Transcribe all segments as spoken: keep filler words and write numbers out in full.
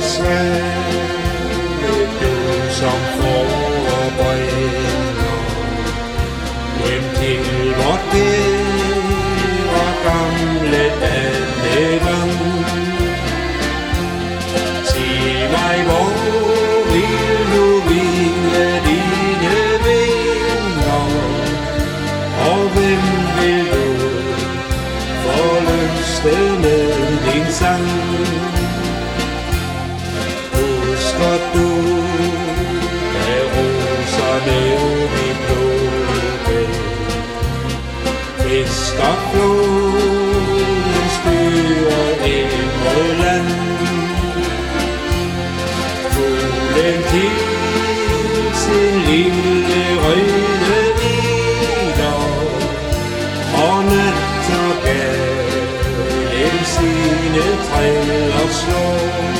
svage du som forbrænder hjem til vort bedre gamle Danneland. Sig mig, hvor vil du hvile dine vinger, og hvem vil du forlyste med din sang? Husker du, da roserne vi plukke, fiskerfloden styrer ind mod land? Fuglen til sin lille røde vider, og natter gav dem sine træller slå.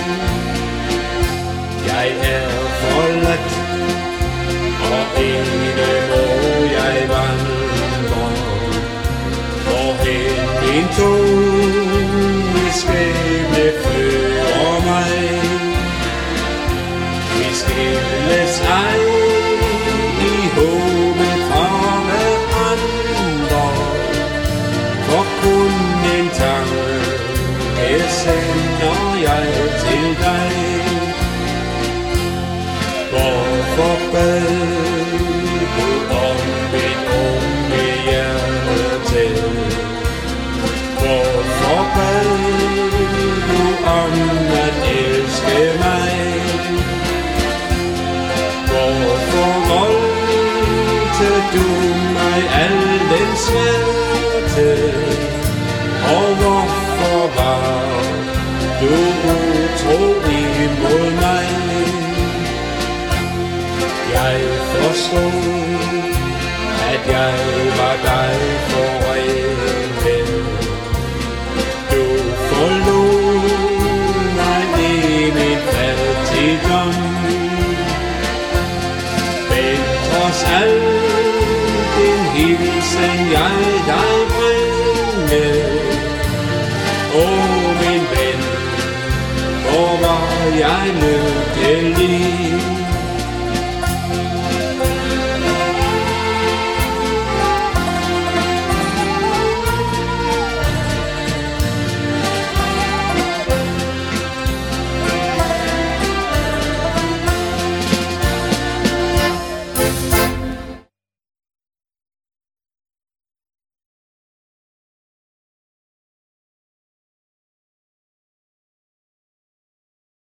Jeg er forladt, og ene må jeg vandre, hvorhen min tunge skæbne fører mig. Vi skilles ej i håbet fra hverandre, for kun en tanke sender jeg til dig. Hvorfor bad du om mit unge hjerte? Hvorfor bad du om at elske mig? Hvorfor voldte du mig al den smerte? Og hvorfor var du utro imod mig? Jeg forstod, at jeg var dig forældre. Du forlod mig i min fattigdom, men trods alt en hilsen jeg dig bringe. Åh min ven, hvor var jeg lykkelig.